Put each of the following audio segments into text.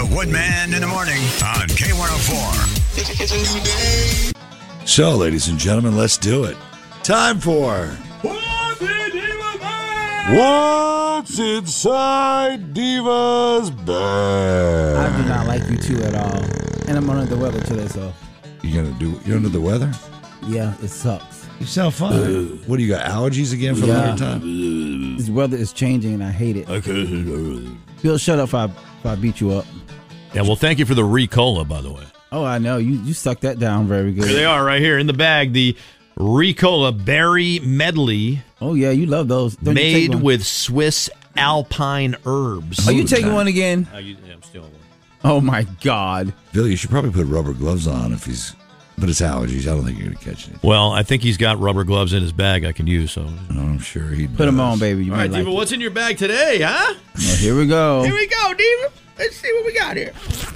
The Woodman in the morning on K104. It's a new day. So, ladies and gentlemen, let's do it. Time for What's Inside Diva's Bag? I do not like you two at all. And I'm under the weather today, so. You're under the weather? Yeah, it sucks. You sound fine. What do you got? Allergies again for the third time? This weather is changing and I hate it. Bill, shut up if I beat you up. Yeah, well, thank you for the Ricola, by the way. Oh, I know. You stuck that down very good. Here they are right here in the bag. The Ricola Berry Medley. Oh, yeah, you love those. Don't you take made one? with Swiss alpine herbs. Are you taking one again? Yeah, I'm stealing one. Oh, my God. Bill, you should probably put rubber gloves on if he's... But it's allergies. I don't think you're going to catch anything. Well, I think he's got rubber gloves in his bag I can use. So I'm sure he Put them on, baby. You all might right, like Diva, it. what's in your bag today, huh? Oh, here we go. Here we go, Diva. Let's see what we got here.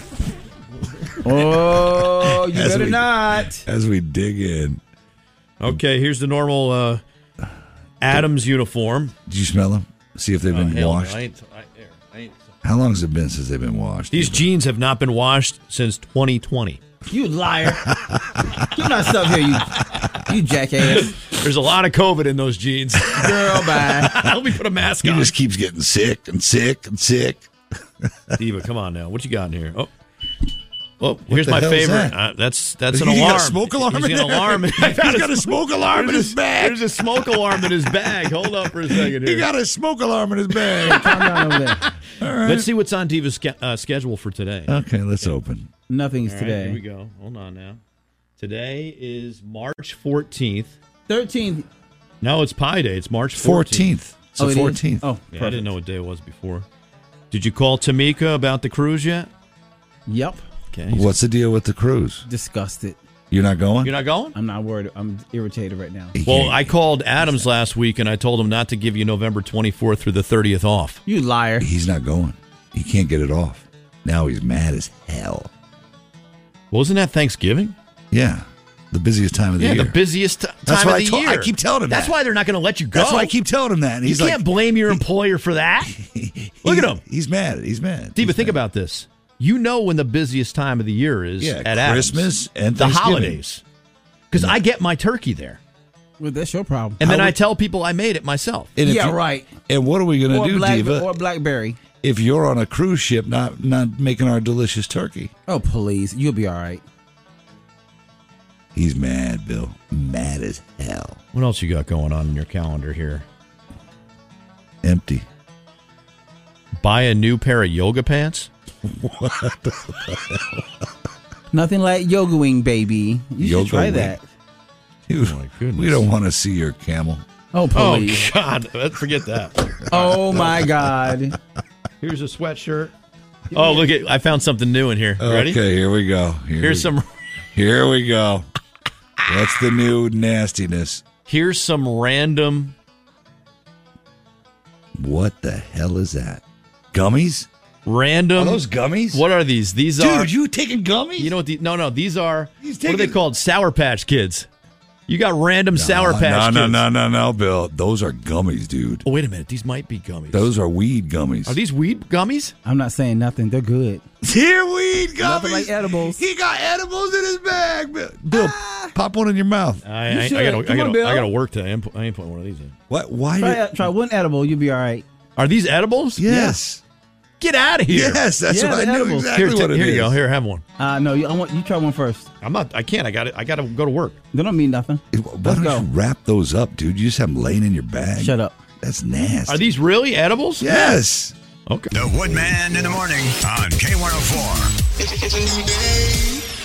Oh, you better not. As we dig in. Okay, here's the normal Adams uniform. Did you smell them? See if they've been Hell, washed? I ain't. How long has it been since they've been washed? These jeans have not been washed since 2020. You liar. Keep that stuff here, you jackass. There's a lot of COVID in those jeans. Girl, bye. Let me put a mask He on. just keeps getting sick and sick and sick. Diva, come on now. What you got in here? Oh, here's the my hell is favorite. that? That's He an alarm. got a smoke alarm He's in got an there? alarm. He's got a smoke alarm in his bag. There's a smoke alarm in his bag. Hold up for a second here. He got a smoke alarm in his bag. Calm down over there. All right. Let's see what's on Diva's schedule for today. Okay, let's open. Nothing's All right, today. here we go. Hold on now. Today is March 14th. 13th. No, it's Pi Day. It's March 14th. 14th. It's the it is? 14th. Oh, Yeah, I perfect. didn't know what day it was before. Did you call Tamika about the cruise yet? Yep. Okay. What's the deal with the cruise? Disgusted. You're not going? You're not going? I'm not worried. I'm irritated right now. Well, I called Adams last week and I told him not to give you November 24th through the 30th off. You liar. He's not going. He can't get it off. Now he's mad as hell. Wasn't that Thanksgiving? Yeah. The busiest time of the year. the busiest time That's of why the year. I keep telling him That's that. why they're not going to let you go. That's why I keep telling him that. And You he's can't blame your employer for that. Look at him. He's mad. He's mad. Diva, He's think mad. about this. You know when the busiest time of the year is Yeah, at Adams. Christmas and the Thanksgiving. holidays. Because I get my turkey there. Well, that's your problem. And then I tell people I made it myself. And if Yeah, you- right. And what are we going to do, Diva, Or Blackberry. if you're on a cruise ship not making our delicious turkey? Oh, please. You'll be all right. He's mad, Bill. Mad as hell. What else you got going on in your calendar here? Empty. Buy a new pair of yoga pants? Nothing like yoga wing, baby. You Yoga should try wing. that. Dude, my goodness. we don't want to see your camel. Oh, Oh, please. God. Forget that. Oh, my God. Here's a sweatshirt. Oh, look at I found something new in here. Ready? Okay, here we go. Here's some Here we go. What's the new nastiness? here's some random What the hell is that? Gummies? random gummies? What are these? These Dude, are you taking gummies? You know what no, these are He's what are they taking- called? Sour Patch Kids. You got random Sour Patch Kids. No, Bill. Those are gummies, dude. Oh, wait a minute. These might be gummies. Those are weed gummies. Are these weed gummies? I'm not saying nothing. They're good. Here, weed gummies. Nothing like edibles. He got edibles in his bag. Bill, pop one in your mouth. I should. Come on, Bill. gotta work today. I ain't putting one of these in. What? Why? Try one edible. You'll be all right. Are these edibles? Yes. Get out of here. Yes, that's Yeah, what I the knew edibles. exactly Here, what it here is. you go. Here, have one. No, I want you try one first. I can't. I gotta go to work. They don't mean nothing. Why Let's don't go. you wrap those up, dude? You just have them laying in your bag. Shut up. That's nasty. Are these really edibles? Yes. Okay. The Woodman in the morning on K104. It's a new day.